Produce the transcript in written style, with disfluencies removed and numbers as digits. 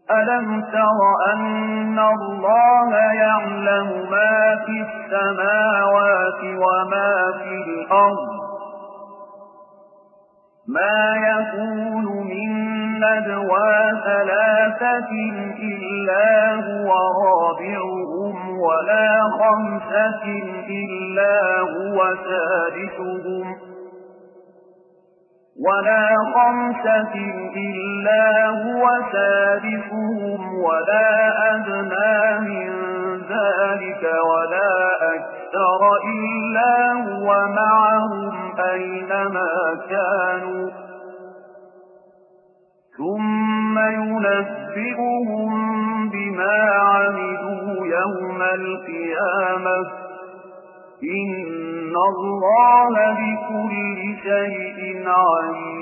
ألم تر أن الله يعلم ما في السماوات وما في الأرض ما يكون من نجوى ثلاثة إلا هو رابعهم ولا خمسة إلا هو سادسهم ولا أدنى من ذلك ولا أكثر إلا هو معهم أينما كانوا ثم ينبئهم بما عملوا يوم القيامة إن الله بكل شيء عليم.